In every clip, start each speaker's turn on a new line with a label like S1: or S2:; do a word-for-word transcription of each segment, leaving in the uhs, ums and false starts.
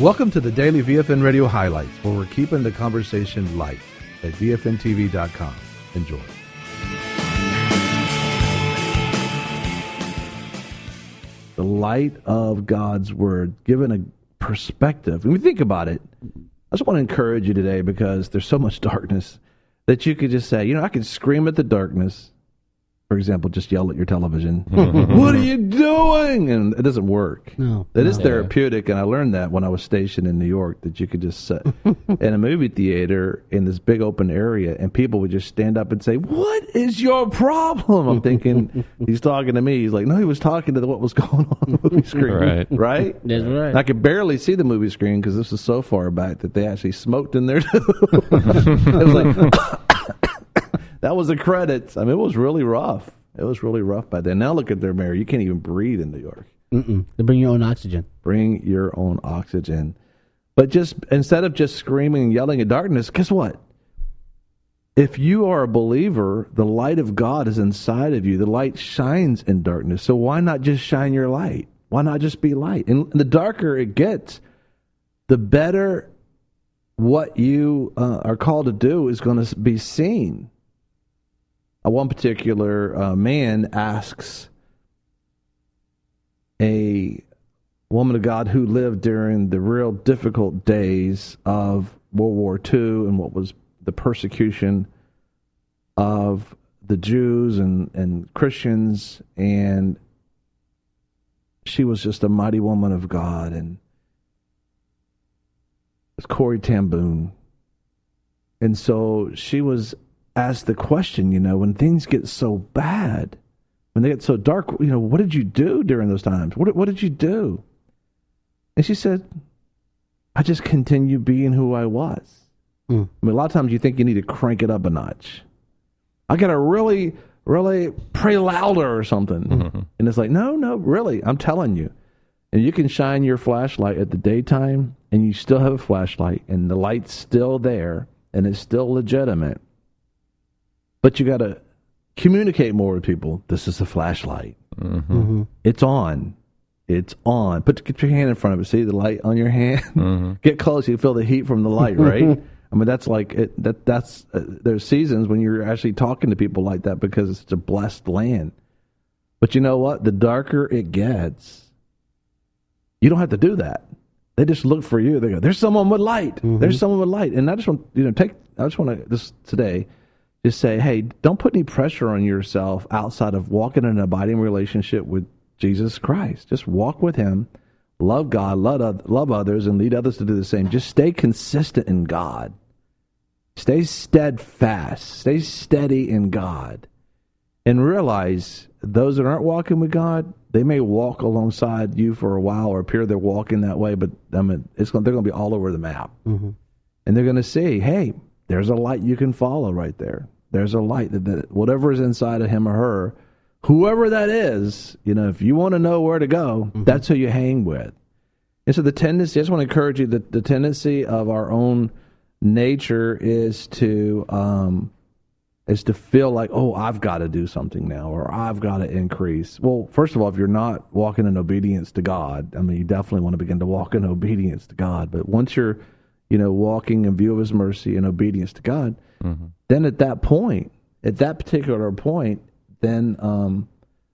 S1: Welcome to the Daily V F N Radio Highlights, where we're keeping the conversation light at V F N T V dot com. Enjoy. The light of God's Word, given a perspective. When we think about it, I just want to encourage you today, because there's so much darkness, that you could just say, you know, I could scream at the darkness. For example, just yell at your television. What are you doing? And it doesn't work.
S2: No,
S1: it
S2: no.
S1: is therapeutic, and I learned that when I was stationed in New York, that you could just sit in a movie theater in this big open area, and people would just stand up and say, "What is your problem?" I'm thinking, he's talking to me. He's like, no, he was talking to what was going on on the movie screen.
S3: Right.
S1: Right?
S2: That's right.
S1: And I could barely see the movie screen because this was so far back that they actually smoked in there too. It was like... That was the credits. I mean, it was really rough. It was really rough by then. Now look at their mayor. You can't even breathe in New York.
S2: Mm-mm. They bring your own oxygen.
S1: Bring your own oxygen. But just instead of just screaming and yelling at darkness, guess what? If you are a believer, the light of God is inside of you. The light shines in darkness. So why not just shine your light? Why not just be light? And the darker it gets, the better what you uh, are called to do is going to be seen. Uh, one particular uh, man asks a woman of God who lived during the real difficult days of World War Two and what was the persecution of the Jews and, and Christians, and she was just a mighty woman of God, and it was Corrie ten Boom. And so she was asked the question, you know, when things get so bad, when they get so dark, you know, what did you do during those times? What, what did you do? And she said, I just continue being who I was. Mm. I mean, a lot of times you think you need to crank it up a notch. I got to really, really pray louder or something. Mm-hmm. And it's like, no, no, really, I'm telling you. And you can shine your flashlight at the daytime, and you still have a flashlight, and the light's still there, and it's still legitimate. But you got to communicate more with people. This is a flashlight.
S3: Mm-hmm.
S2: Mm-hmm.
S1: It's on. It's on. Put get your hand in front of it. See the light on your hand?
S3: Mm-hmm.
S1: Get close. You feel the heat from the light, right? I mean, that's like it, that. That's uh, there's seasons when you're actually talking to people like that because it's a blessed land. But you know what? The darker it gets, you don't have to do that. They just look for you. They go, "There's someone with light. Mm-hmm. There's someone with light." And I just want you know take. I just want to this today. Just say, hey, don't put any pressure on yourself outside of walking in an abiding relationship with Jesus Christ. Just walk with him, love God, love, love others, and lead others to do the same. Just stay consistent in God. Stay steadfast. Stay steady in God. And realize those that aren't walking with God, they may walk alongside you for a while or appear they're walking that way, but I mean, it's going, they're going to be all over the map. Mm-hmm. And they're going to see, hey, there's a light you can follow right there. There's a light that, that whatever is inside of him or her, whoever that is, you know, if you want to know where to go, mm-hmm. that's who you hang with. And so the tendency, I just want to encourage you that the tendency of our own nature is to um, is to feel like, oh, I've got to do something now, or I've got to increase. Well, first of all, if you're not walking in obedience to God, I mean, you definitely want to begin to walk in obedience to God. But once you're, you know, walking in view of his mercy and obedience to God, mm-hmm. then at that point, at that particular point, then um,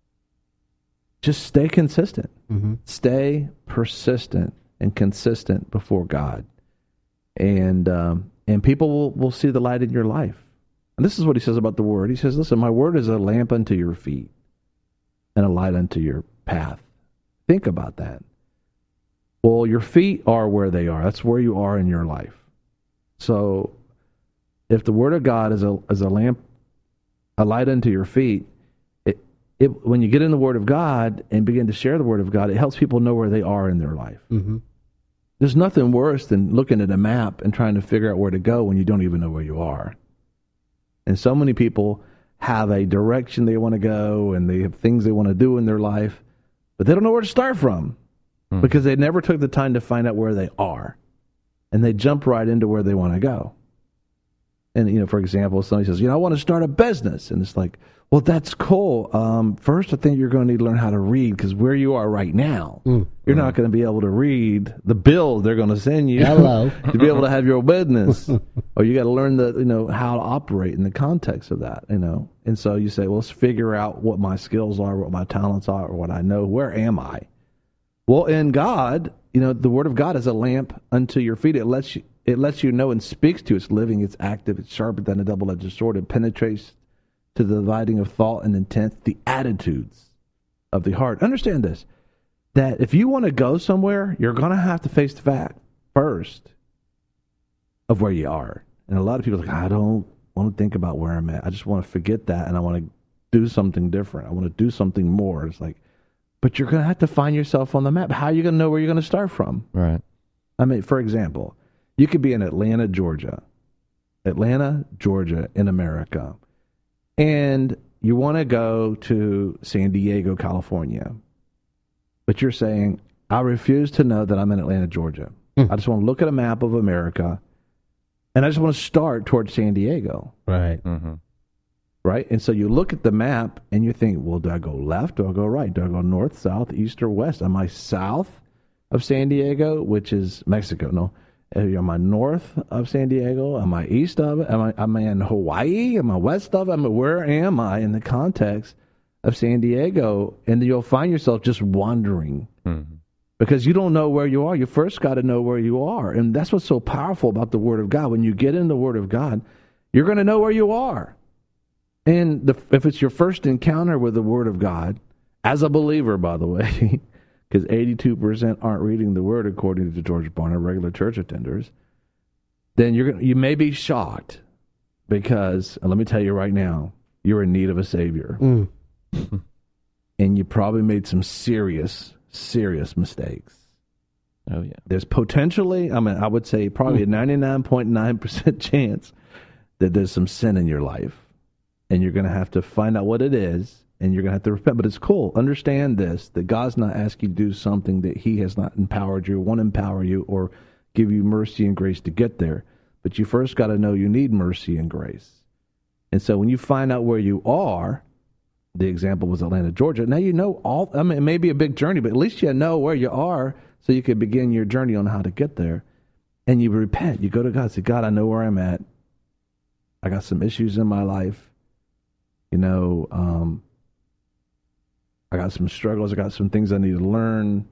S1: just stay consistent. Mm-hmm. Stay persistent and consistent before God. And um, and people will, will see the light in your life. And this is what he says about the word. He says, listen, my word is a lamp unto your feet and a light unto your path. Think about that. Well, your feet are where they are. That's where you are in your life. So if the word of God is a is a lamp, a light unto your feet, it, it when you get in the word of God and begin to share the word of God, it helps people know where they are in their life. Mm-hmm. There's nothing worse than looking at a map and trying to figure out where to go when you don't even know where you are. And so many people have a direction they want to go and they have things they want to do in their life, but they don't know where to start from mm. because they never took the time to find out where they are. And they jump right into where they want to go. And, you know, for example, somebody says, you know, I want to start a business. And it's like, Well, that's cool. Um, first, I think you're going to need to learn how to read because where you are right now,
S2: Mm.
S1: you're not going to be able to read the bills they're going to send you
S2: Hello.
S1: to be able to have your business. Or you got to learn the you know how to operate in the context of that. You know, and so you say, well, let's figure out what my skills are, what my talents are, or what I know. Where am I? Well, in God, you know, the Word of God is a lamp unto your feet. It lets you it lets you know and speaks to you. It's living. It's active. It's sharper than a double-edged sword. It penetrates to the dividing of thought and intent, the attitudes of the heart. Understand this, that if you want to go somewhere, you're going to have to face the fact first of where you are. And a lot of people are like, I don't want to think about where I'm at. I just want to forget that, and I want to do something different. I want to do something more. It's like, but you're going to have to find yourself on the map. How are you going to know where you're going to start from?
S3: Right.
S1: I mean, for example, you could be in Atlanta, Georgia. Atlanta, Georgia, in America. And you want to go to San Diego, California. But you're saying, I refuse to know that I'm in Atlanta, Georgia.
S2: Mm.
S1: I just want to look at a map of America, and I just want to start towards San Diego.
S2: Right.
S3: Mm-hmm.
S1: Right? And so you look at the map, and you think, well, do I go left? Do I go right? Do I go north, south, east, or west? Am I south of San Diego, which is Mexico? No. Am I north of San Diego? Am I east of it? Am I, am I in Hawaii? Am I west of it? Am I, where am I in the context of San Diego? And you'll find yourself just wandering
S3: Mm-hmm.
S1: because you don't know where you are. You first got to know where you are. And that's what's so powerful about the Word of God. When you get in the Word of God, you're going to know where you are. And the, if it's your first encounter with the Word of God, as a believer, by the way, because eighty-two percent aren't reading the Word, according to George Barna, regular church attenders, then you're gonna, you may be shocked because, and let me tell you right now, you're in need of a Savior.
S2: Mm.
S1: And you probably made some serious, serious mistakes.
S3: Oh, yeah.
S1: There's potentially, I mean, I would say probably a ninety-nine point nine percent chance that there's some sin in your life. And you're going to have to find out what it is. And you're going to have to repent. But it's cool. Understand this, that God's not asking you to do something that he has not empowered you, won't empower you, or give you mercy and grace to get there. But you first got to know you need mercy and grace. And so when you find out where you are, the example was Atlanta, Georgia. Now you know all, I mean, it may be a big journey, but at least you know where you are so you can begin your journey on how to get there. And you repent. You go to God and say, God, I know where I'm at. I got some issues in my life. You know, um, I got some struggles. I got some things I need to learn,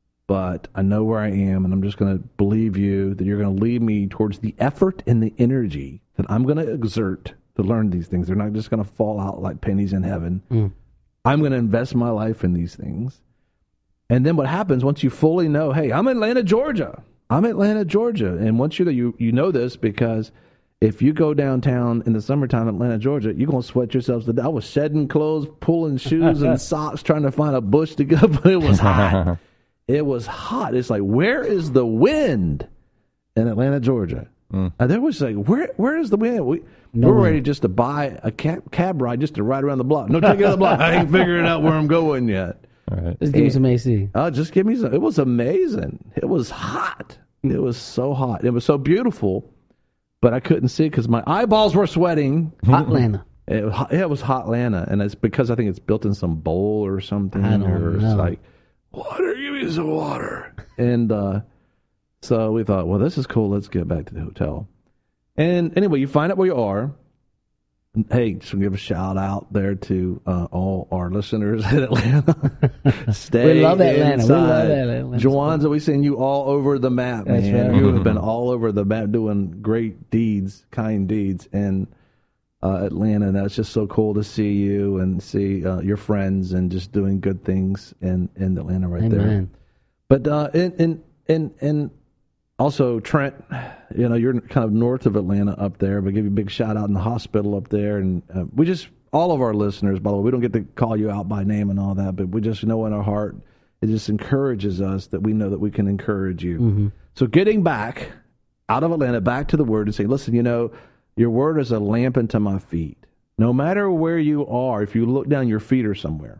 S1: but I know where I am, and I'm just going to believe you that you're going to lead me towards the effort and the energy that I'm going to exert to learn these things. They're not just going to fall out like pennies in heaven.
S2: Mm.
S1: I'm going to invest my life in these things. And then what happens once you fully know, hey, I'm in Atlanta, Georgia. I'm in Atlanta, Georgia. And once you you you know this, because if you go downtown in the summertime in Atlanta, Georgia, you're going to sweat yourselves to death. I was shedding clothes, pulling shoes and socks, trying to find a bush to go, but it was hot. It was hot. It's like, where is the wind in Atlanta, Georgia? Mm. And there was like, where where is the wind? We,
S2: no
S1: we're
S2: wind.
S1: ready just to buy a cab, cab ride just to ride around the block. No, take it out the block. I ain't figuring out where I'm going yet.
S3: All right.
S2: Just give me some A C.
S1: Oh, just give me some. It was amazing. It was hot. It was so hot. It was so beautiful. But I couldn't see because my eyeballs were sweating.
S2: Atlanta.
S1: It, was hot- it was hot Atlanta, and it's because I think it's built in some bowl or something.
S2: I don't
S1: or it's
S2: know.
S1: like, water, give me some water. And uh, so we thought, well, this is cool. Let's get back to the hotel. And anyway, you find out where you are. And, hey, just give a shout out there to uh, all our listeners in Atlanta. Stay
S2: We love Atlanta. We
S1: inside.
S2: love Atlanta.
S1: Joanza, we send you all over the map,
S2: That's
S1: man.
S2: right.
S1: You have been all over the map doing great deeds, kind deeds in uh, Atlanta. And that's just so cool to see you and see uh, your friends and just doing good things in, in Atlanta right there.
S2: Amen.
S1: But uh, in, in, in, in also, Trent, you know, you're kind of north of Atlanta up there, but give you a big shout out in the hospital up there. And uh, we just, all of our listeners, by the way, we don't get to call you out by name and all that, but we just know in our heart, it just encourages us that we know that we can encourage you.
S2: Mm-hmm.
S1: So getting back out of Atlanta, back to the Word and say, listen, you know, your Word is a lamp unto my feet. No matter where you are, if you look down, your feet are somewhere.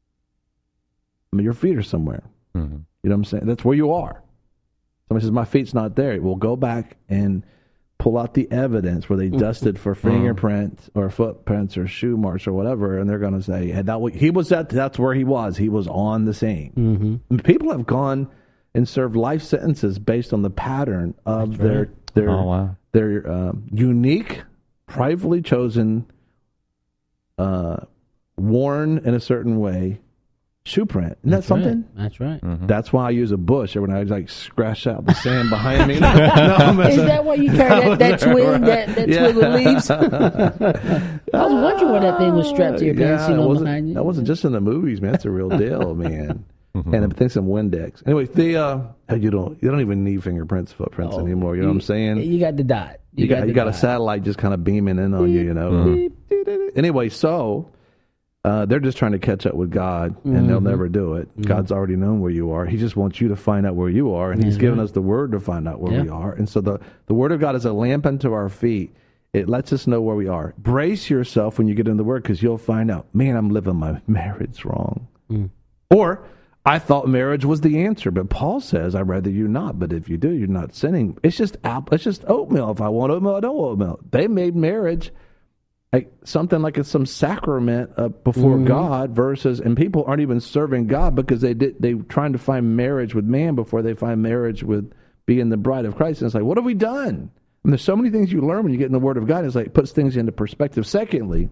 S1: I mean, your feet are somewhere.
S3: Mm-hmm.
S1: You know what I'm saying? That's where you are. Somebody says, my feet's not there. Well, go back and pull out the evidence where they dusted for fingerprints or footprints or shoe marks or whatever, and they're going to say, hey, that he was at, that's where he was. He was on the scene.
S2: Mm-hmm.
S1: And people have gone and served life sentences based on the pattern of
S2: That's
S1: their
S2: right.
S1: their
S3: Oh, wow.
S1: their um, unique, privately chosen, uh, worn in a certain way shoe print. Isn't
S2: That's
S1: that something?
S2: Right. That's right.
S3: Mm-hmm.
S1: That's why I use a bush when I like scratch out the sand behind me. No, no, I'm
S2: Is
S1: messing-
S2: that why you carry that, that twig, that, that
S1: Yeah.
S2: twig with leaves? I was wondering why that thing was strapped to your pants,
S1: Yeah,
S2: you
S1: it
S2: know,
S1: wasn't,
S2: behind you.
S1: that wasn't just in the movies, man. It's a real deal, man. And I think some Windex. Anyway, the uh, you don't you don't even need fingerprints, footprints
S2: Oh,
S1: anymore. You know what I'm saying?
S2: You got the dot.
S1: You, got
S2: the
S1: you got a
S2: dot.
S1: satellite just kind of beaming in on you, you know. Beep, dee, dee, dee. Anyway, so uh, they're just trying to catch up with God, and they'll
S2: Mhm.
S1: never do it. God's already known where you are. He just wants you to find out where you are, and He's
S2: That's
S1: given
S2: right.
S1: us the Word to find out where
S2: Yeah.
S1: we are. And so the the Word of God is a lamp unto our feet. It lets us know where we are. Brace yourself when you get in the Word, because you'll find out, man, I'm living my marriage wrong.
S2: Mm.
S1: Or I thought marriage was the answer, but Paul says, I'd rather you not. But if you do, you're not sinning. It's just apple, it's just oatmeal. If I want oatmeal, I don't want oatmeal. They made marriage like something like it's some sacrament uh, before
S2: Mhm.
S1: God versus, and people aren't even serving God because they did they trying to find marriage with man before they find marriage with being the bride of Christ. And it's like, what have we done? And there's so many things you learn when you get in the Word of God. It's like it puts things into perspective. Secondly,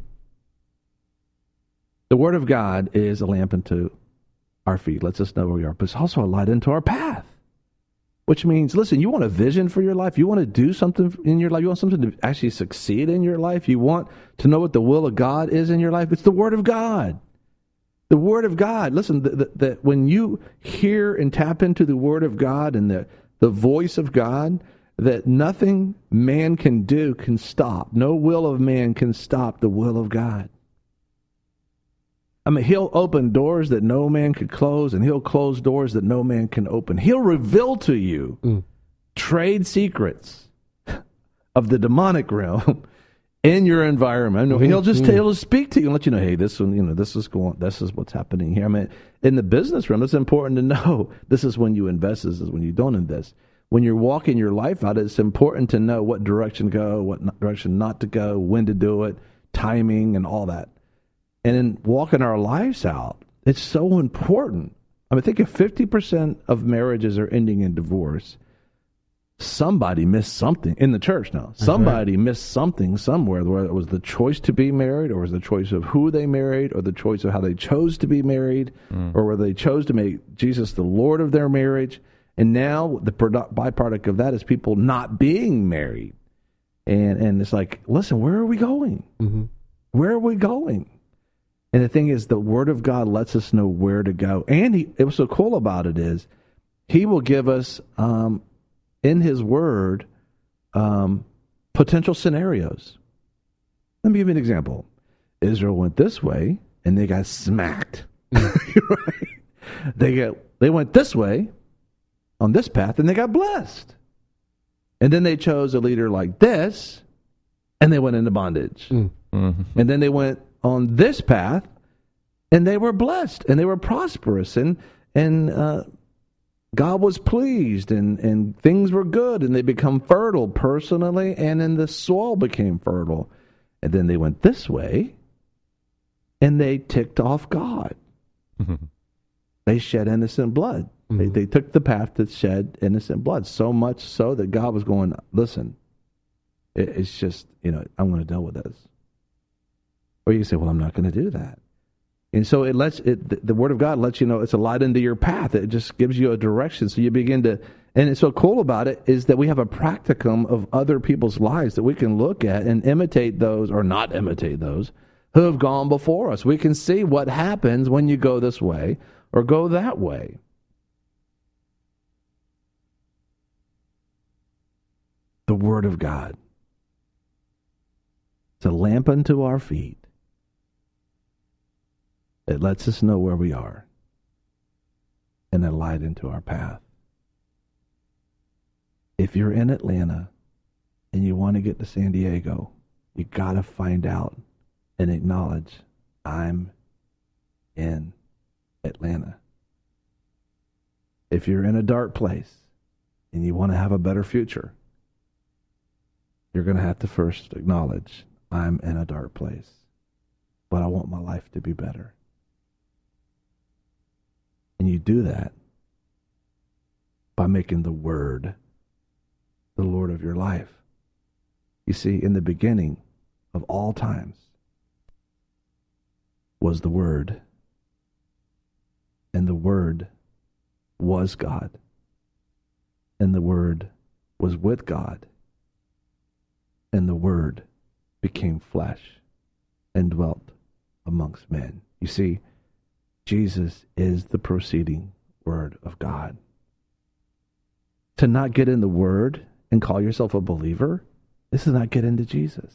S1: the Word of God is a lamp unto our feet, lets us know where we are, but it's also a light into our path. Which means, listen, you want a vision for your life? You want to do something in your life? You want something to actually succeed in your life? You want to know what the will of God is in your life? It's the Word of God. The Word of God. Listen, that when you hear and tap into the Word of God and the, the voice of God, that nothing man can do can stop. No will of man can stop the will of God. I mean, He'll open doors that no man could close, and He'll close doors that no man can open. He'll reveal to you
S2: Mm.
S1: trade secrets of the demonic realm in your environment.
S2: Mm-hmm.
S1: He'll just he'll just speak to you and let you know, hey, this one, you know, this is going, this is what's happening here. I mean, in the business realm, it's important to know this is when you invest, this is when you don't invest. When you're walking your life out, it's important to know what direction to go, what direction not to go, when to do it, timing, and all that. And in walking our lives out, it's so important. I mean, think if fifty percent of marriages are ending in divorce, somebody missed something in the church now.
S2: That's
S1: Somebody right. missed something somewhere, whether it was the choice to be married, or it was the choice of who they married, or the choice of how they chose to be married, mm. or whether they chose to make Jesus the Lord of their marriage. And now the product, byproduct of that is people not being married. And and it's like, listen, where are we going?
S2: Mm-hmm.
S1: Where are we going? And the thing is, the Word of God lets us know where to go. And he, it was so cool about it is, He will give us, um, in His Word, um, potential scenarios. Let me give you an example. Israel went this way, and they got smacked. Right? They get they went this way, on this path, and they got blessed. And then they chose a leader like this, and they went into bondage. Mm-hmm. And then they went on this path, and they were blessed, and they were prosperous, and and uh, God was pleased, and, and things were good, and they become fertile personally, and then the soil became fertile. And then they went this way, and they ticked off God. Mm-hmm. They shed innocent blood. Mm-hmm. They, they took the path that shed innocent blood, so much so that God was going, listen, it, it's just, you know, I'm going to deal with this. Or you can say, well, I'm not going to do that. And so it lets it, the, the Word of God lets you know it's a light into your path. It just gives you a direction. So you begin to, and it's so cool about it is that we have a practicum of other people's lives that we can look at and imitate those, or not imitate those, who have gone before us. We can see what happens when you go this way or go that way. The Word of God. It's a lamp unto our feet. It lets us know where we are, and a light into our path. If you're in Atlanta and you want to get to San Diego, you got to find out and acknowledge, I'm in Atlanta. If you're in a dark place and you want to have a better future, you're going to have to first acknowledge I'm in a dark place, but I want my life to be better. And you do that by making the Word the Lord of your life. You see, in the beginning of all times was the Word, and the Word was God, and the Word was with God, and the Word became flesh and dwelt amongst men. You see, Jesus is the proceeding Word of God. To not get in the Word and call yourself a believer, this is not get into Jesus.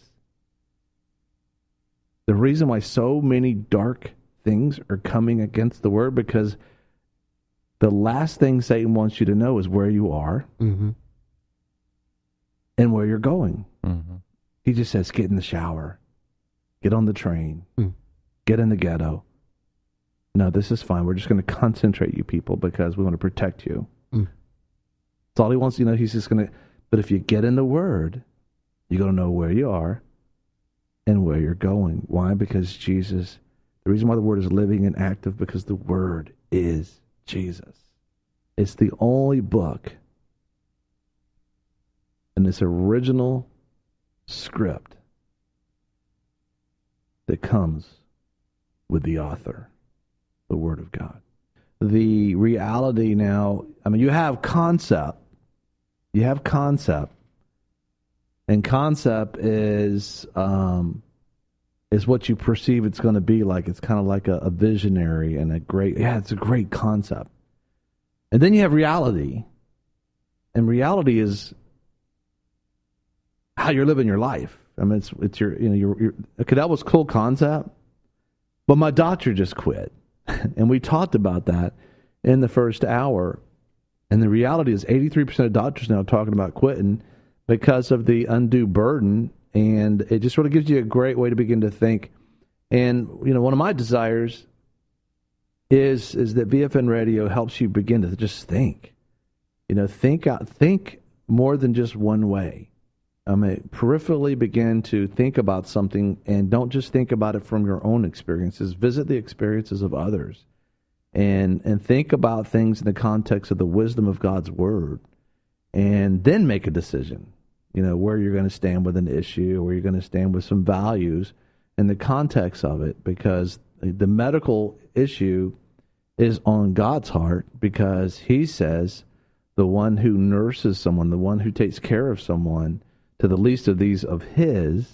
S1: The reason why so many dark things are coming against the Word, because the last thing Satan wants you to know is where you are mm-hmm. and where you're going. Mm-hmm. He just says, get in the shower, get on the train, mm. get in the ghetto. No, this is fine. We're just going to concentrate you people because we want to protect you. Mm. That's all he wants. You know, he's just going to, but if you get in the Word, you're going to know where you are and where you're going. Why? Because Jesus, the reason why the Word is living and active, because the Word is Jesus. It's the only book in this original script that comes with the author, the Word of God. The reality now, I mean, you have concept. You have concept. And concept is um, is what you perceive it's going to be like. It's kind of like a, a visionary and a great, yeah, it's a great concept. And then you have reality. And reality is how you're living your life. I mean, it's it's your, you know, your, your okay, that was a cool concept, but my doctor just quit. And we talked about that in the first hour. And the reality is eighty-three percent of doctors now are talking about quitting because of the undue burden. And it just sort of gives you a great way to begin to think. And, you know, one of my desires is is that V F N Radio helps you begin to just think. You know, think out, think more than just one way. I mean, peripherally begin to think about something, and don't just think about it from your own experiences. Visit the experiences of others, and and think about things in the context of the wisdom of God's Word, and then make a decision. You know, where you're going to stand with an issue, where you're going to stand with some values in the context of it, because the medical issue is on God's heart, because He says the one who nurses someone, the one who takes care of someone, to the least of these of His,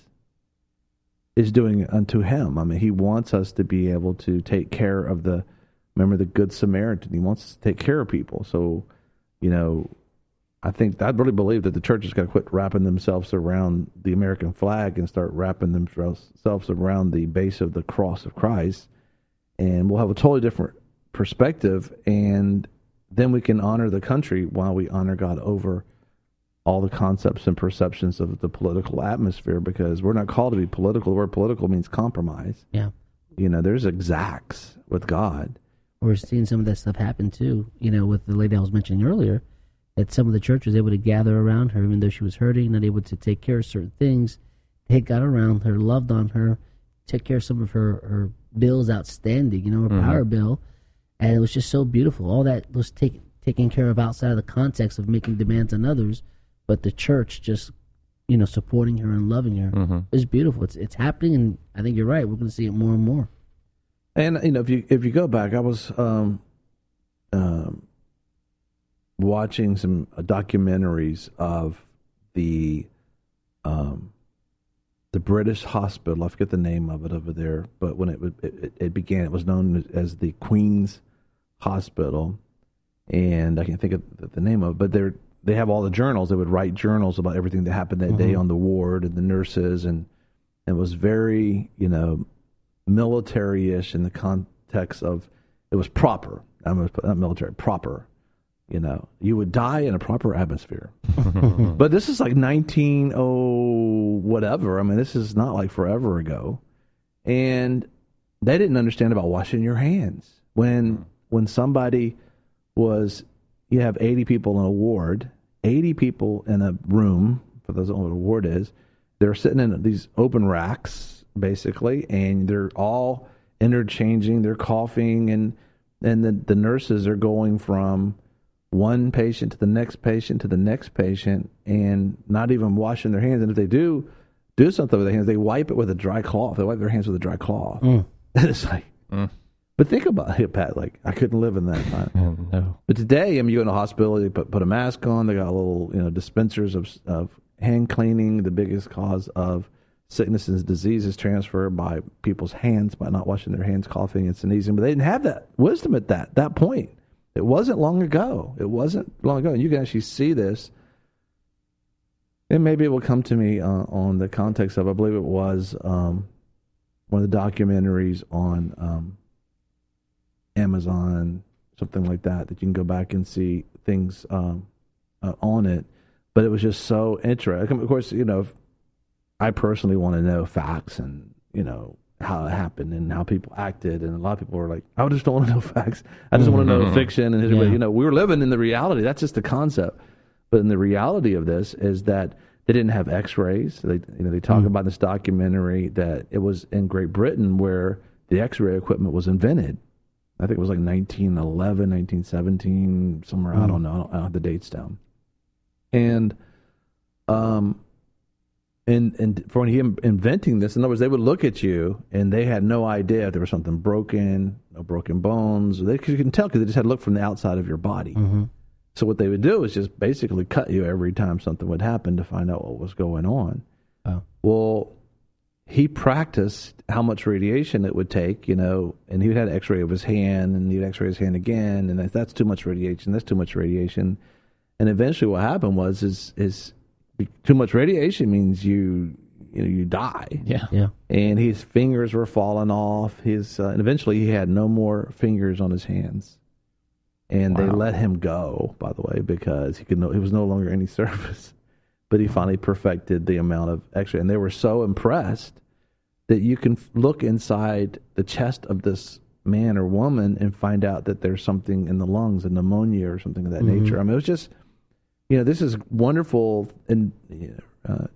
S1: is doing it unto Him. I mean, He wants us to be able to take care of the, remember the Good Samaritan. He wants us to take care of people. So, you know, I think, I really believe that the church has got to quit wrapping themselves around the American flag and start wrapping themselves around the base of the cross of Christ. And we'll have a totally different perspective. And then we can honor the country while we honor God over all the concepts and perceptions of the political atmosphere, because we're not called to be political. The word political means compromise.
S2: Yeah.
S1: You know, there's exacts with God.
S2: We're seeing some of that stuff happen too, you know, with the lady I was mentioning earlier, that some of the church was able to gather around her, even though she was hurting, not able to take care of certain things. They got around her, loved on her, took care of some of her, her bills outstanding, you know, her mm-hmm. power bill. And it was just so beautiful. All that was take, taken care of outside of the context of making demands on others. But the church just, you know, supporting her and loving her mm-hmm. is beautiful. It's it's happening, and I think you're right. We're going to see it more and more.
S1: And you know, if you if you go back, I was um, um, watching some uh, documentaries of the um, the British hospital. I forget the name of it over there, but when it it, it began, it was known as the Queen's Hospital, and I can't think of the name of it, but they're. They have all the journals. They would write journals about everything that happened that mm-hmm. day on the ward and the nurses, and, and it was very, you know, military-ish in the context of, it was proper. I'm going to put not military, proper. You know, you would die in a proper atmosphere. But this is like nineteen oh whatever. I mean, this is not like forever ago. And they didn't understand about washing your hands. When when somebody was, you have eighty people in a ward, eighty people in a room for those who don't know what a ward is, they're sitting in these open racks, basically, and they're all interchanging. They're coughing, and and the, the nurses are going from one patient to the next patient to the next patient and not even washing their hands. And if they do do something with their hands, they wipe it with a dry cloth. They wipe their hands with a dry cloth. Mm. And it's like, mm. But think about it, Pat. Like, I couldn't live in that time. No. But today, I mean, you go in a hospital, you put, put a mask on. They got little, you know, dispensers of of hand cleaning. The biggest cause of sickness and disease is transferred by people's hands, by not washing their hands, coughing and sneezing. But they didn't have that wisdom at that that point. It wasn't long ago. It wasn't long ago. And you can actually see this. And maybe it will come to me uh, on the context of, I believe it was um, one of the documentaries on um, Amazon, something like that, that you can go back and see things um, uh, on it. But it was just so interesting. Of course, you know, I personally want to know facts and, you know, how it happened and how people acted. And a lot of people were like, I just don't want to know facts. I just mm-hmm. want to know fiction. And yeah. You know, we were living in the reality. That's just the concept. But in the reality of this is that they didn't have X-rays. They, you know, they talk mm-hmm. about in this documentary that it was in Great Britain where the X-ray equipment was invented. I think it was like nineteen eleven, nineteen seventeen, somewhere. Mm-hmm. I don't know. I don't, I don't have the dates down. And, um, and and for him inventing this, in other words, they would look at you and they had no idea if there was something broken, no broken bones. They, cause you can tell because they just had to look from the outside of your body. Mm-hmm. So what they would do is just basically cut you every time something would happen to find out what was going on. Oh. Well, he practiced how much radiation it would take, you know, and he had an X-ray of his hand, and he'd X-ray his hand again, and if that's too much radiation, that's too much radiation. And eventually what happened was is is too much radiation means you you know you die.
S2: Yeah. Yeah.
S1: And his fingers were falling off. His uh, and eventually he had no more fingers on his hands. And wow. They let him go, by the way, because he could no, it was no longer any service. But he finally perfected the amount of X-ray, and they were so impressed that you can look inside the chest of this man or woman and find out that there's something in the lungs, a pneumonia or something of that mm-hmm. nature. I mean, it was just, you know, this is wonderful in, uh,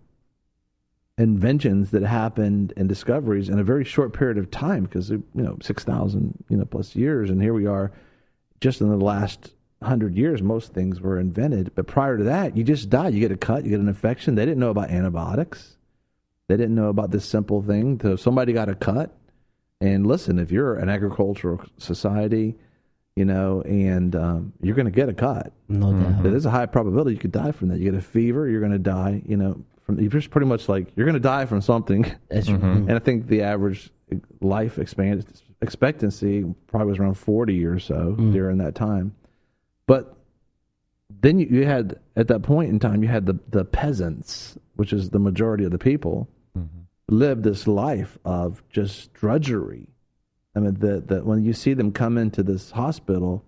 S1: inventions that happened and discoveries in a very short period of time, because, you know, six thousand, you know, plus years, and here we are just in the last hundred years, most things were invented. But prior to that, you just die. You get a cut, you get an infection. They didn't know about antibiotics. They didn't know about this simple thing. So somebody got a cut. And listen, if you're an agricultural society, you know, and um, you're going to get a cut.
S2: No doubt.
S1: There's a high probability you could die from that. You get a fever, you're going to die, you know, from, you're just pretty much like, you're going to die from something.
S2: That's mm-hmm.
S1: And I think the average life expectancy probably was around forty or so mm. during that time. But then you, you had, at that point in time, you had the, the peasants, which is the majority of the people, mm-hmm. live this life of just drudgery. I mean, the, the, when you see them come into this hospital,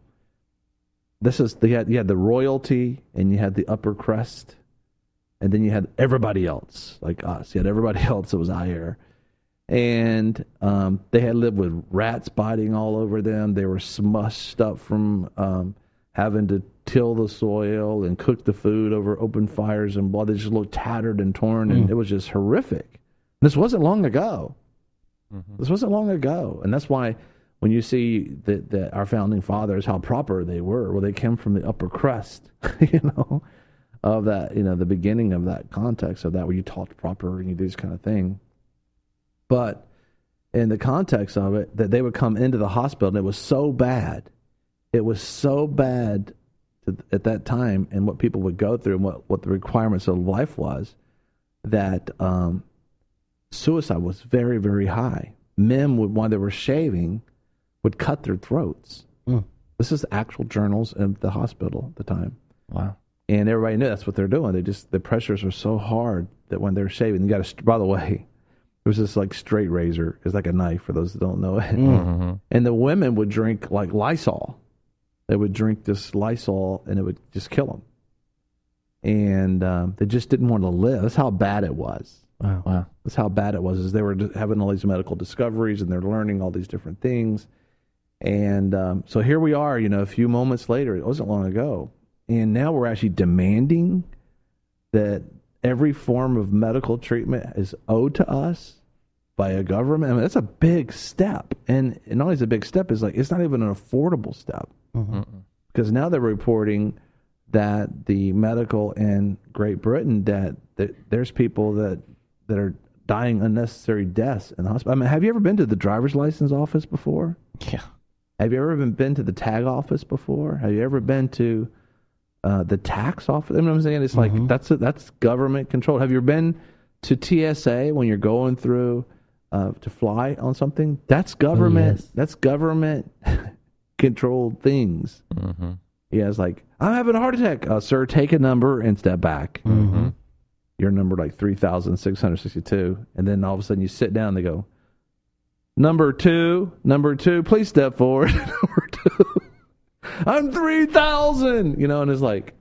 S1: this is they had, you had the royalty, and you had the upper crust, and then you had everybody else, like us. You had everybody else that was higher. And um, they had lived with rats biting all over them. They were smushed up from... Um, having to till the soil and cook the food over open fires and blood. They just looked tattered and torn, and mm. it was just horrific. This wasn't long ago. Mm-hmm. This wasn't long ago. And that's why when you see that, that our founding fathers, how proper they were, well, they came from the upper crust, you know, of that, you know, the beginning of that context of that, where you talked proper and you do this kind of thing. But in the context of it, that they would come into the hospital, and it was so bad. It was so bad to, at that time, and what people would go through and what, what the requirements of life was, that um, suicide was very, very high. Men, would, while they were shaving, would cut their throats. Mm. This is actual journals of the hospital at the time.
S2: Wow.
S1: And everybody knew that's what they're doing. They just, the pressures were so hard that when they're shaving, you got to, by the way, it was this like straight razor. It's like a knife for those that don't know it. Mm-hmm. And the women would drink like Lysol. They would drink this Lysol, and it would just kill them. And um, they just didn't want to live. That's how bad it was.
S2: Wow. wow.
S1: That's how bad it was. Is they were having all these medical discoveries, and they're learning all these different things. And um, so here we are, you know, a few moments later. It wasn't long ago. And now we're actually demanding that every form of medical treatment is owed to us by a government. I mean, that's a big step. And, and not only is it a big step, it's like it's not even an affordable step.
S2: Mm-hmm.
S1: Because now they're reporting that the medical in Great Britain, that, that there's people that, that are dying unnecessary deaths in the hospital. I mean, have you ever been to the driver's license office before?
S3: Yeah.
S1: Have you ever been, been to the tag office before? Have you ever been to uh, the tax office? You know what I'm saying? It's like,
S2: Mm-hmm.
S1: that's a, that's government control. Have you ever been to T S A when you're going through uh, to fly on something? That's government.
S2: yes.
S1: That's government controlled things.
S3: Mm-hmm.
S1: Yeah, it's like, I'm having a heart attack. Uh, sir, take a number and step back.
S2: Mm-hmm.
S1: You're number like three thousand six hundred sixty-two. And then all of a sudden you sit down and they go, number two, number two, please step forward. Number two, I'm three thousand. You know, and it's like,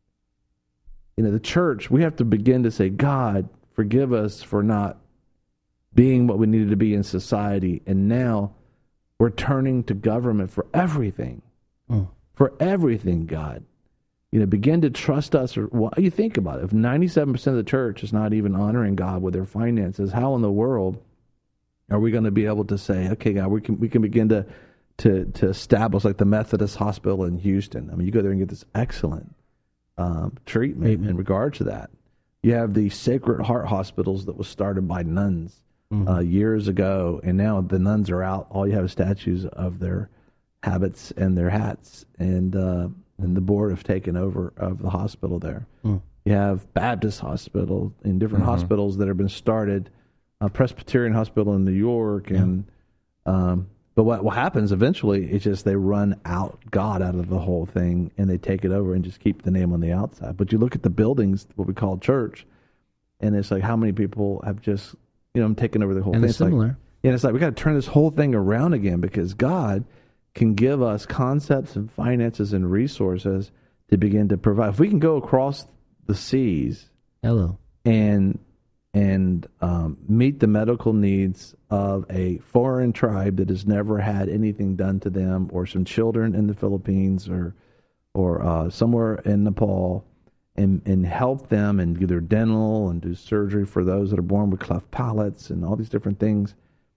S1: you know, the church, we have to begin to say, God, forgive us for not being what we needed to be in society. And now we're turning to government for everything.
S2: Mm.
S1: For everything, God. You know, begin to trust us. Or well, you think about it. If ninety-seven percent of the church is not even honoring God with their finances, how in the world are we going to be able to say, okay, God, we can we can begin to to to establish like the Methodist Hospital in Houston? I mean, you go there and get this excellent um, treatment,
S2: Treatment.
S1: in regard to that. You have the Sacred Heart hospitals that was started by nuns
S2: Mm-hmm.
S1: uh, years ago, and now the nuns are out. All you have is statues of their habits and their hats, and uh, and the board have taken over of the hospital there.
S2: Mm.
S1: You have Baptist hospital and different
S3: Mm-hmm.
S1: hospitals that have been started, uh, Presbyterian hospital in New York, and um, but what what happens eventually is just they run out God out of the whole thing, and they take it over and just keep the name on the outside. But you look at the buildings, what we call church, and it's like how many people have just you know taken over the whole
S2: And
S1: thing.
S2: it's
S1: It's like,
S2: similar.
S1: and it's like we got to turn this whole thing around again, because God can give us concepts and finances and resources to begin to provide. If we can go across the seas
S2: Hello.
S1: and and um, meet the medical needs of a foreign tribe that has never had anything done to them, or some children in the Philippines, or or uh, somewhere in Nepal, and and help them and do their dental and do surgery for those that are born with cleft palates and all these different things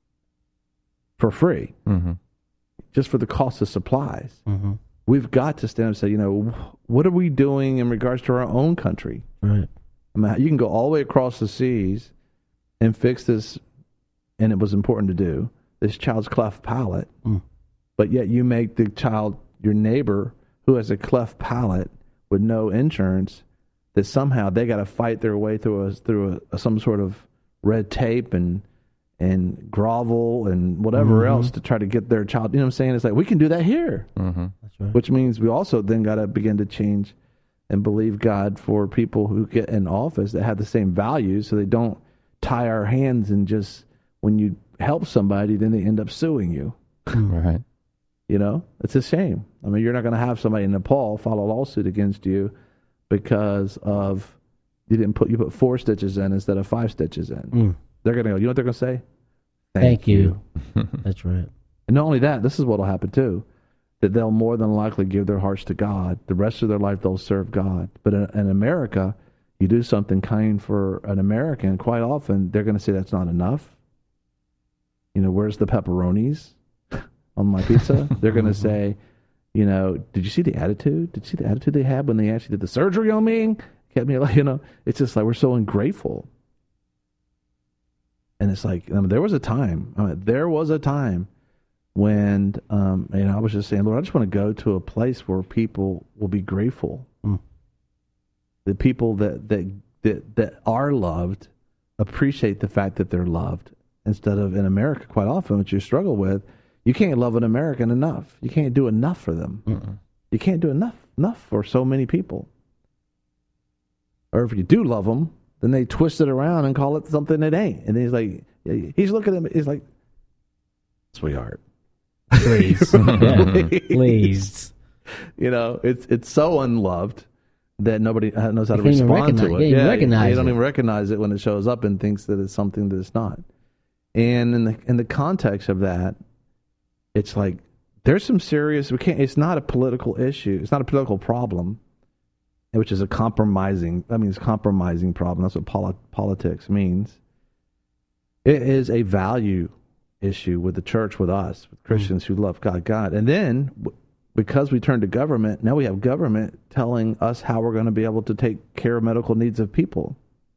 S1: for free,
S3: Mm-hmm.
S1: just for the cost of supplies.
S2: Mm-hmm.
S1: We've got to stand up and say, you know, what are we doing in regards to our own country?
S2: Right.
S1: I mean, you can go all the way across the seas and fix this, and it was important to do, this child's cleft palate,
S2: Mm.
S1: but yet you make the child, your neighbor, who has a cleft palate with no insurance, that somehow they got to fight their way through a, through a, some sort of red tape and and grovel and whatever
S2: Mhm.
S1: else to try to get their child. You know what I'm saying? It's like, we can do that here.
S3: Mm-hmm.
S2: That's right.
S1: Which means we also then got to begin to change and believe God for people who get in office that have the same values, so they don't tie our hands and just, when you help somebody, then they end up suing you.
S3: Right.
S1: You know, it's a shame. I mean, you're not going to have somebody in Nepal file a lawsuit against you because of you didn't put you put four stitches in instead of five stitches in.
S2: Mm.
S1: They're going to go, you know what they're going to say?
S2: Thank you. That's right.
S1: And not only that, this is what will happen too, that they'll more than likely give their hearts to God. The rest of their life, they'll serve God. But in, in America, you do something kind for an American, quite often they're going to say that's not enough. You know, where's the pepperonis on my pizza? They're going to say, you know, did you see the attitude? Did you see the attitude they had when they actually did the surgery on me? Kept me alive, you know. It's just like we're so ungrateful. And it's like, I mean, there was a time, I mean, there was a time when, um, you know, I was just saying, Lord, I just want to go to a place where people will be grateful.
S2: Mm.
S1: The people that, that, that, that are loved appreciate the fact that they're loved, instead of in America, quite often, what you struggle with, you can't love an American enough. You can't do enough for them.
S3: Mm-mm.
S1: You can't do enough, enough for so many people. Or if you do love them, then they twist it around and call it something it ain't. And he's like, he's looking at him, he's like, sweetheart.
S2: Please. Yeah. Please.
S1: You know, it's it's so unloved that nobody knows how to
S2: You can't even
S1: respond to
S2: recognize-
S1: it.
S2: you can't even
S1: Yeah,
S2: recognize
S1: you don't
S2: it.
S1: even recognize it when it shows up and thinks that it's something that it's not. And in the in the context of that, it's like there's some serious. We can't. It's not a political issue. It's not a political problem. which is a compromising, I mean, it's a compromising problem. That's what poli- politics means. It is a value issue with the church, with us, with Christians mm-hmm. who love God, God. And then, because we turn to government, now we have government telling us how we're going to be able to take care of medical needs of people.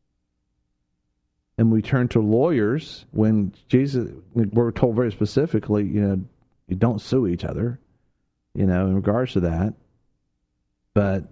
S1: And we turn to lawyers when Jesus, we're told very specifically, you know, you don't sue each other, you know, in regards to that. But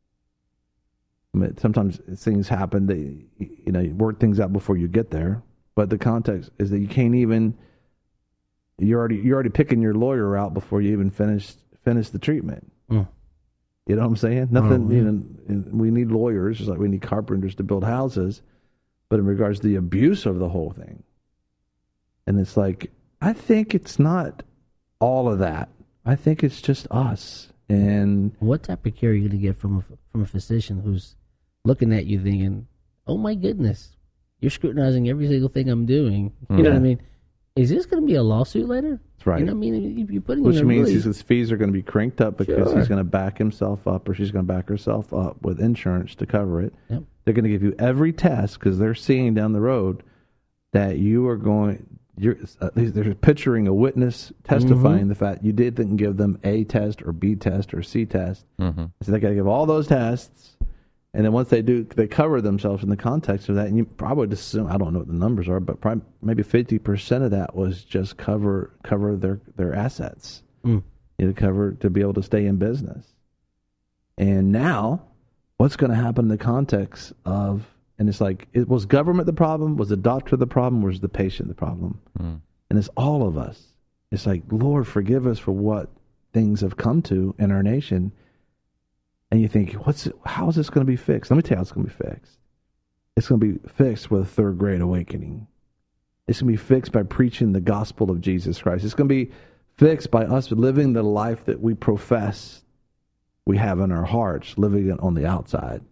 S1: sometimes things happen that, you know, you work things out before you get there. But the context is that you can't even, you're already you're already picking your lawyer out before you even finish finish the treatment. Mm. You know what I'm saying? Nothing. Oh, you know, we need lawyers just like we need carpenters to build houses. But in regards to the abuse of the whole thing, and it's like, I think it's not all of that. I think it's just us. And
S2: what type of care are you going to get from a, from a physician who's looking at you thinking, "Oh my goodness, you're scrutinizing every single thing I'm doing." You mm. know what I mean? Is this going to be a lawsuit later?
S1: That's right.
S2: You know what I mean? You're putting
S1: Which means
S2: really...
S1: his fees are going to be cranked up because sure. he's going to back himself up, or she's going to back herself up with insurance to cover it. Yep. They're going to give you every test because they're seeing down the road that you are going. You're uh, they're picturing a witness testifying mm-hmm. the fact you didn't give them A test or B test or C test. Mm-hmm. So they got to give all those tests. And then once they do, they cover themselves in the context of that. And you probably would assume, I don't know what the numbers are, but probably maybe fifty percent of that was just cover cover their, their assets. Mm. You know, cover to be able to stay in business. And now, what's going to happen in the context of, and it's like, it was government the problem? Was the doctor the problem? Or was the patient the problem? Mm. And it's all of us. It's like, Lord, forgive us for what things have come to in our nation. And you think, what's it, how is this going to be fixed? Let me tell you how it's going to be fixed. It's going to be fixed with a third grade awakening. It's going to be fixed by preaching the gospel of Jesus Christ. It's going to be fixed by us living the life that we profess we have in our hearts, living it on the outside,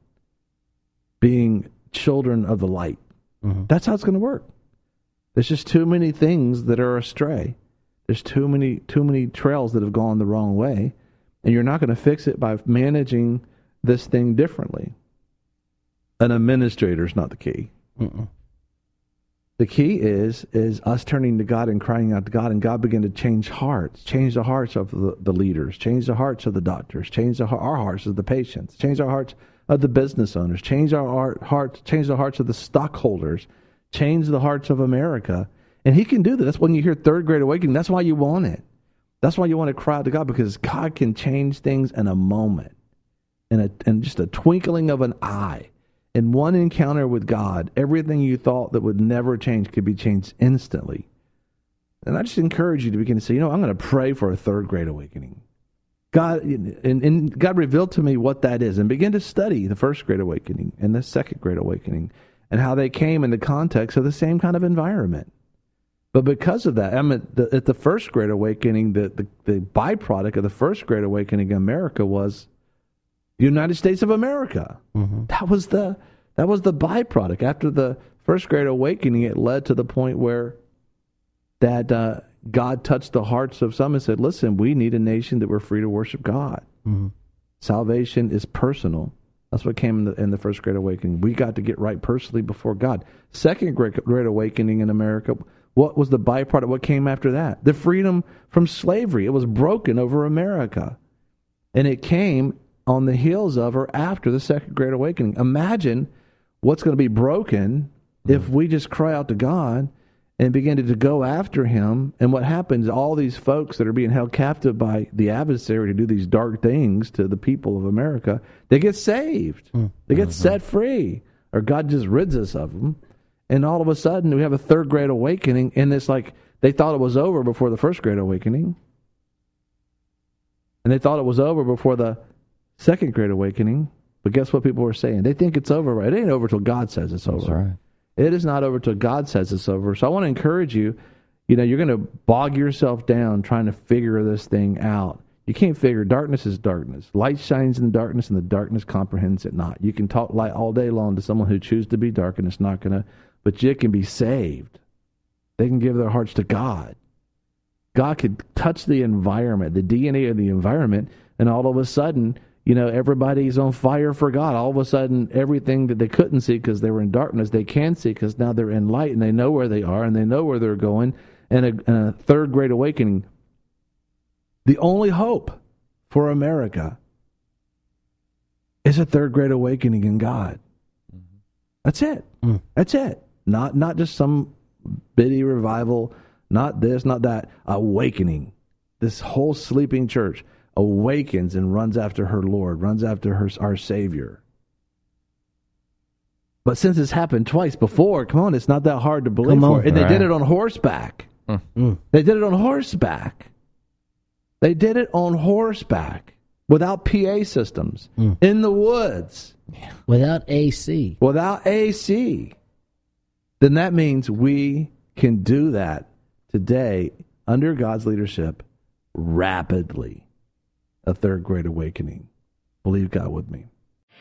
S1: being children of the light. Mm-hmm. That's how it's going to work. There's just too many things that are astray. There's too many too many trails that have gone the wrong way. And you're not going to fix it by managing this thing differently. An administrator is not the key. Mm-mm. The key is is us turning to God and crying out to God, and God begin to change hearts, change the hearts of the, the leaders, change the hearts of the doctors, change the, our hearts of the patients, change our hearts of the business owners, change our heart, hearts, change the hearts of the stockholders, change the hearts of America. And He can do that. That's when you hear third grade awakening. That's why you want it. That's why you want to cry out to God, because God can change things in a moment, in a in just a twinkling of an eye. In one encounter with God, everything you thought that would never change could be changed instantly. And I just encourage you to begin to say, you know, I'm going to pray for a third grade awakening. God, and, and God revealed to me what that is, and begin to study the first grade awakening and the second grade awakening and how they came in the context of the same kind of environment. But because of that, I mean, the, at the first great awakening, the, the, the byproduct of the first great awakening in America was the United States of America. Mm-hmm. That was the that was the byproduct. After the first great awakening, it led to the point where that uh, God touched the hearts of some and said, listen, we need a nation that we're free to worship God. Mm-hmm. Salvation is personal. That's what came in the, in the first great awakening. We got to get right personally before God. Second great, great awakening in America, what was the byproduct? What came after that? The freedom from slavery. It was broken over America. And it came on the heels of or after the Second Great Awakening. Imagine what's going to be broken mm. if we just cry out to God and begin to, to go after Him. And what happens, all these folks that are being held captive by the adversary to do these dark things to the people of America, they get saved. Mm. They get mm-hmm. set free. Or God just rids us of them. And all of a sudden, we have a third great awakening, and it's like they thought it was over before the first great awakening. And they thought it was over before the second great awakening. But guess what people were saying? They think it's over, right? It ain't over till God says it's over.
S2: That's right.
S1: It is not over till God says it's over. So I want to encourage you, you know, you're going to bog yourself down trying to figure this thing out. You can't figure. Darkness is darkness. Light shines in the darkness, and the darkness comprehends it not. You can talk light all day long to someone who chooses to be dark, and it's not going to... But you can be saved. They can give their hearts to God. God could touch the environment, the D N A of the environment, and all of a sudden, you know, everybody's on fire for God. All of a sudden, everything that they couldn't see because they were in darkness, they can see because now they're in light and they know where they are and they know where they're going. And a, and a third great awakening. The only hope for America is a third great awakening in God. That's it. Mm. That's it. Not not just some bitty revival, not this, not that. Awakening. This whole sleeping church awakens and runs after her Lord, runs after her our Savior. But since it's happened twice before, come on, it's not that hard to believe for. And they right. did it on horseback. Mm. They did it on horseback. They did it on horseback without P A systems, mm. in the woods.
S2: Without A C.
S1: Without A C. Then that means we can do that today under God's leadership rapidly. A third great awakening. Believe God with me.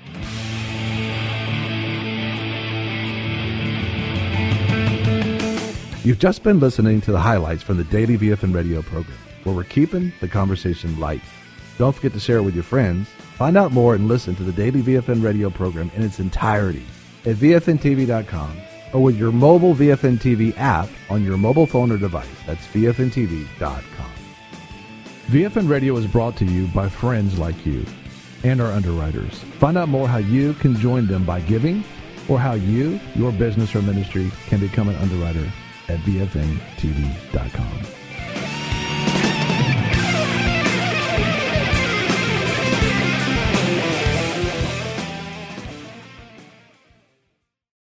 S1: You've just been listening to the highlights from the Daily V F N Radio program, where we're keeping the conversation light. Don't forget to share it with your friends. Find out more and listen to the Daily V F N Radio program in its entirety at V F N T V dot com or with your mobile V F N T V app on your mobile phone or device. That's V F N T V dot com. V F N Radio is brought to you by friends like you and our underwriters. Find out more how you can join them by giving or how you, your business or ministry, can become an underwriter at V F N T V dot com.